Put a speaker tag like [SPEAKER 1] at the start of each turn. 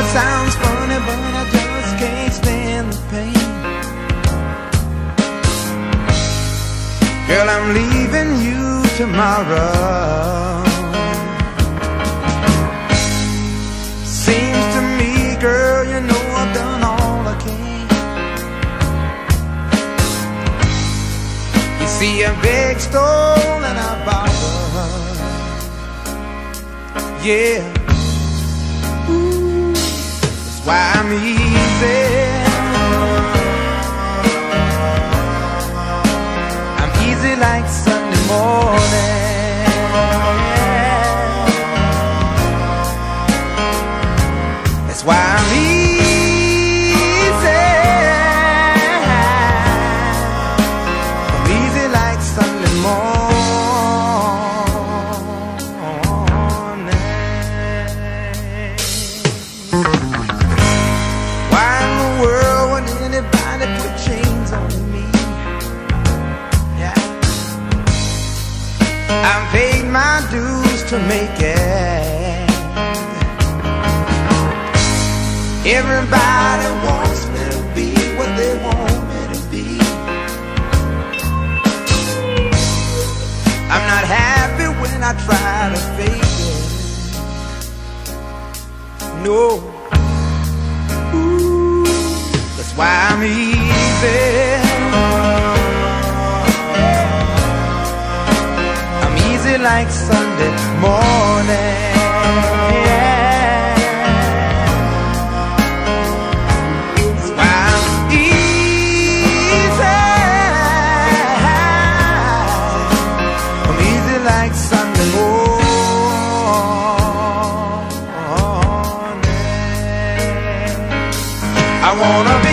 [SPEAKER 1] sounds funny, but I just can't stand the pain. Girl, I'm leaving you tomorrow. Seems to me, girl, you know I've done all I can. You see, I begged, stole, and I borrowed. Yeah, ooh, that's why I'm easy. I'm easy like Sunday morning. That's why I'm easy. I'm easy like Sunday morning. Why in the world would anybody put chains on me? Yeah, I've paid my dues to make it. Everybody wants me to be what they want me to be. I'm not happy when I try to fake it. No, ooh, that's why I'm easy. I'm easy like Sunday morning. Like Sunday morning, I wanna be